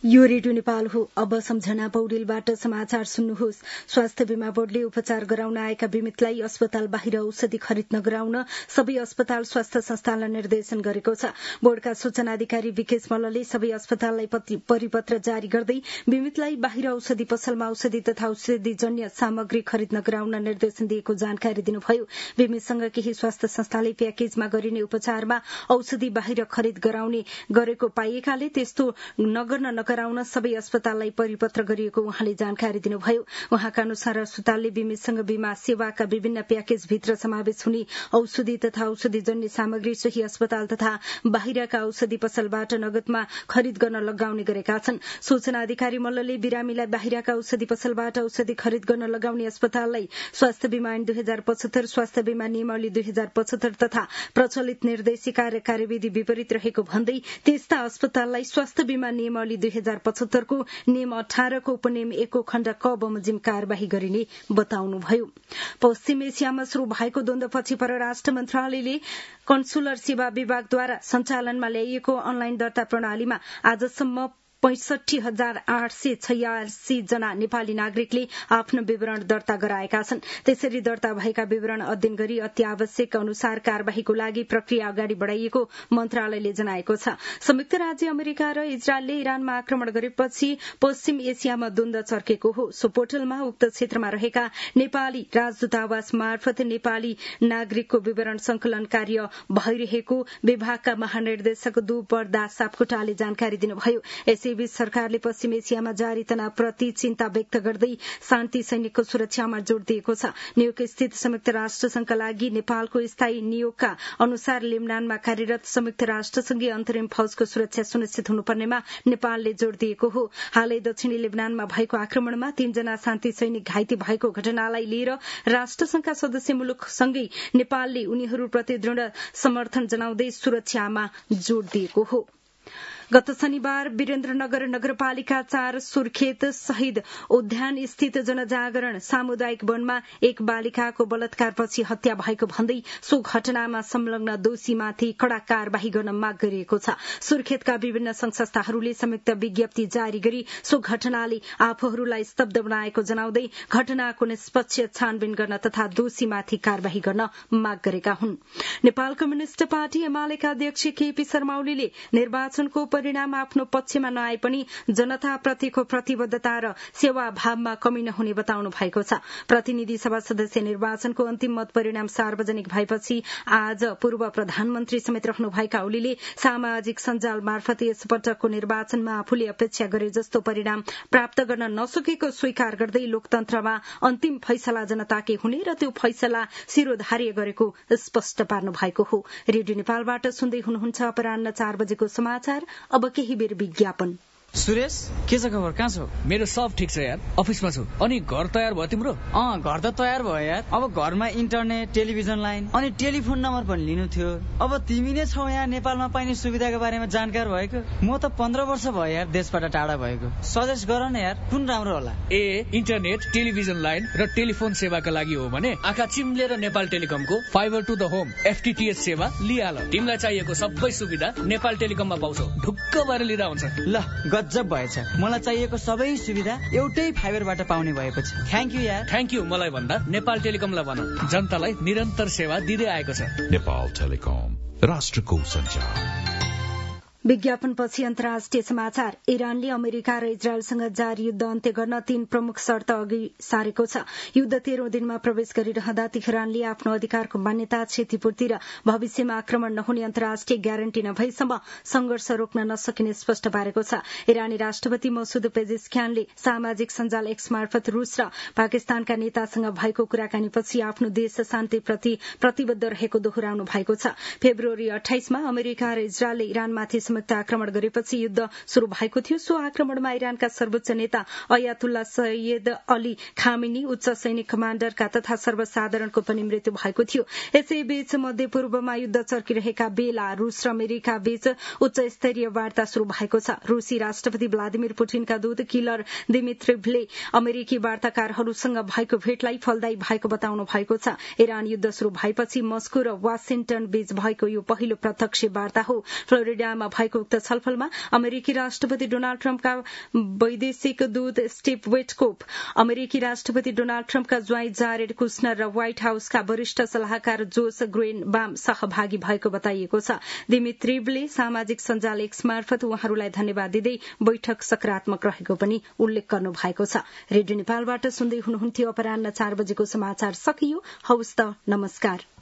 यो रेडियो नेपाल हो। अब सम्झना पौडेलबाट समाचार सुन्नुहोस्। स्वास्थ्य बीमा बोर्डले उपचार गराउन आएका बिमितलाई अस्पताल बाहिर औषधि खरिद नगराउन सबै अस्पताल स्वास्थ्य संस्थानलाई निर्देशन गरेको छ। बोर्डका सूचना अधिकारी विकेश मल्लले सबै अस्पताललाई परिपत्र जारी गर्दै बिमितलाई बाहिर औषधि पसलमा औषधि तथा औषधिजन्य सामग्री खरिद नगराउन निर्देशन दिएको जानकारी दिनुभयो। बिमितसँग केही स्वास्थ्य संस्थाले प्याकेजमा गरिने उपचारमा औषधि बाहिर खरिद गराउने गरेको पाइएकाले त्यस्तो नगर्न गराउन सबै अस्पताललाई परिपत्र गरिएको उहाँले जानकारी दिनुभयो। उहाँका अनुसार अस्पतालले बिमितसँग बीमा सेवाका विभिन्न प्याकेजभित्र समावेश हुने औषधि तथा औषधिजन्य सामग्री सोही अस्पताल तथा बाहिरका औषधि पसलबाट नगदमा खरिद गर्न लगाउने गरेका छन्। सूचना अधिकारी मल्लले बिरामीलाई बाहिरका औषधि पसलबाट औषधि खरिद गर्न लगाउने अस्पताललाई स्वास्थ्य बीमा ऐन 2075, स्वास्थ्य बीमा नियमावली 2075 तथा प्रचलित निर्देशिका र कार्यविधि विपरीत रहेको भन्दै त्यस्ता अस्पताललाई स्वास्थ्य बीमा नियमावली 2075 को नियम 18 को उपनियम 1 को खण्ड क बमोजिम कार्यवाही गरिने बताउनुभयो। पश्चिम एसियामा शुरू भएको द्वन्द्वपछि परराष्ट्र मन्त्रालयले कन्सुलर सेवा विभागद्वारा सञ्चालनमा ल्याइएको अनलाइन दर्ता प्रणालीमा आजसम्म 65,886 जना नेपाली नागरिकले आफ्नो विवरण दर्ता गराएका छन्। त्यसरी दर्ता भएका विवरण अध्ययन गरी अति आवश्यक अनुसार कार्यवाहीको लागि प्रक्रिया अगाडि बढ़ाइएको मन्त्रालयले जनाएको छ। संयुक्त राज्य अमेरिका र इजरायलले इरानमा आक्रमण गरेपछि पश्चिम एसियामा द्वन्द्व चर्केको हो। सो पोर्टलमा उक्त क्षेत्रमा रहेका नेपाली राजदूतावास मार्फत नेपाली नागरिकको विवरण संकलन कार्य भइरहेको विभागका महानिर्देशक दुपर दास सापकोटाले जानकारी दिनुभयो। यसैबीच सरकारले पश्चिम एसियामा जारी तनावप्रति चिन्ता व्यक्त गर्दै शान्ति सैनिकको सुरक्षामा जोड़ दिएको छ। न्युयोर्क स्थित संयुक्त राष्ट्र संघका लागि नेपालको स्थायी नियोगका अनुसार लेबनानमा कार्यरत संयुक्त राष्ट्रसंघीय अन्तरिम फौजको सुरक्षा सुनिश्चित हुनुपर्नेमा नेपालले जोड़ दिएको हो। हालै दक्षिणी लेबनानमा भएको आक्रमणमा 3 जना शान्ति सैनिक घाइते भएको घटनालाई लिएर राष्ट्रसंघका सदस्य मुलुकसँगै नेपालले उनीहरूप्रति दृढ़ समर्थन जनाउँदै सुरक्षामा जोड़ दिएको हो। गत शनिबार वीरेन्द्रनगर नगरपालिका 4 सुर्खेत शहीद उद्यान स्थित जनजागरण सामुदायिक वनमा एक बालिकाको बलात्कारपछि हत्या भएको भन्दै सो घटनामा संलग्न दोषीमाथि कड़ा कार्यवाही गर्न माग गरिएको छ। सुर्खेतका विभिन्न संघ संस्थाहरूले संयुक्त विज्ञप्ति जारी गरी सो घटनाले आफूहरूलाई स्तब्ध बनाएको जनाउँदै घटनाको निष्पक्ष छानबिन गर्न तथा दोषीमाथि कार्यवाही गर्न माग गरेका हुन्। नेपाल कम्युनिष्ट पार्टी एमालेका अध्यक्ष केपी शर्मा ओलीले निर्वाचनको परिणाम आफ्नो पक्षमा नआए पनि जनताप्रतिको प्रतिबद्धता र सेवाभावमा कमी नहुने बताउनु भएको छ। प्रतिनिधि सभा सदस्य निर्वाचनको अन्तिम मत परिणाम सार्वजनिक भएपछि आज पूर्व प्रधानमन्त्री समेत रहनुभएका ओलीले सामाजिक सञ्जाल मार्फत यस पटकको निर्वाचनमा आफूले अपेक्षा गरे जस्तो परिणाम प्राप्त गर्न नसकेको स्वीकार गर्दै लोकतन्त्रमा अन्तिम फैसला जनताकै हुने र त्यो फैसला शिरोधार्य गरेको स्पष्ट पार्नु भएको हो। रेडियो नेपालबाट सुन्दै हुनुहुन्छ अपराह्न 4 बजेको समाचार। अब केही बेर विज्ञापन। सुरेश, के छ खबर? कहाँ छौ? मेरो सब ठिक छ यार, अफिसमा छु। अनि घर तयार भयो तिम्रो? घर त तयार भयो यार। अब घरमा इन्टरनेट, टेलिभिजन लाइन अनि टेलिफोन नम्बर पनि लिनु थियो। अब तिमी नै छौ यहाँ नेपालमा पाइने सुविधाको बारेमा जानकार भएको। म त 15 वर्ष भयो यार देशबाट टाढा भएको। सजेस्ट गर न यार, कुन राम्रो होला? इन्टरनेट, टेलिभिजन लाइन र टेलिफोन सेवाका लागि हो भने आँखा चिम्लेर नेपाल टेलिकमको fibre to the home FTTH सेवा लिहाल। तिमीलाई चाहिएको सबै सुविधा नेपाल टेलिकममा पाउँछौ। ढुक्क भएर लिँदा हुन्छ। ल गजब भएछ। मलाई चाहिएको सबै सुविधा एउटै फाइबरबाट पाउने भएपछि थ्यांक यू यार। थ्यांक यू मलाई भन्दा नेपाल टेलिकमलाई भन। जनतालाई निरन्तर सेवा दिँदै आएको छ। नेपाल टेलिकम, राष्ट्रको सञ्चार। विज्ञापनपछि अन्तर्राष्ट्रिय समाचार। इरानले अमेरिका र इजरायलसँग जारी युद्ध अन्त्य गर्न 3 प्रमुख शर्त अघि सारेको छ। युद्ध 13औं दिनमा प्रवेश गरिरहँदा तेहरानले आफ्नो अधिकारको मान्यता, क्षतिपूर्ति र भविष्यमा आक्रमण नहुने अन्तर्राष्ट्रिय ग्यारेन्टी नभएसम्म संघर्ष रोक्न नसकिने स्पष्ट पारेको छ। इरानी राष्ट्रपति मसूद पेजेस्कियानले सामाजिक सञ्जाल एक्स मार्फत रूस र पाकिस्तानका नेतासँग भएको कुराकानीपछि आफ्नो देश शान्तिप्रति प्रतिबद्ध रहेको दोहोर्याउनु भएको छ। फेब्रुअरी 28 मा अमेरिका र इजरायलले इरानमाथि संयुक्त आक्रमण गरेपछि युद्ध शुरू भएको थियो। सो आक्रमणमा इरानका सर्वोच्च नेता अयातुल्ला सैयद अली खामेनी, उच्च सैनिक कमाण्डरका तथा सर्वसाधारणको पनि मृत्यु भएको थियो। यसैबीच मध्यपूर्वमा युद्ध चर्किरहेका बेला रूस र अमेरिका बीच उच्च स्तरीय वार्ता शुरू भएको छ। रूसी राष्ट्रपति भ्लादिमिर पुटिनका दूत किलर दिमित्रिभले अमेरिकी वार्ताकारहरूसँग भएको भेटलाई फलदायी भएको बताउनु भएको छ। इरान युद्ध शुरू भएपछि मस्को र वाशिंटन बीच भएको यो पहिलो प्रत्यक्ष वार्ता हो। फ्लोरिडामा भएको उक्त छलफलमा अमेरिकी राष्ट्रपति डोनाल्ड ट्रम्पका वैदेशिक दूत स्टिभ विटकोफ, अमेरिकी राष्ट्रपति डोनाल्ड ट्रम्पका ज्वाइँ जारेड कुशनर र व्हाइट हाउसका वरिष्ठ सल्लाहकार जोस ग्रेनबाम सहभागी भएको बताइएको छ। दिमित्रिवले सामाजिक सञ्जाल एक्स मार्फत उहाँहरूलाई धन्यवाद दिँदै बैठक सकारात्मक रहेको पनि उल्लेख गर्नु भएको छ। रेडियो नेपालबाट सुन्दै हुनुहुन्थ्यो। अपराह्न 4 बजेको समाचार सकियो। हवस् त, नमस्कार।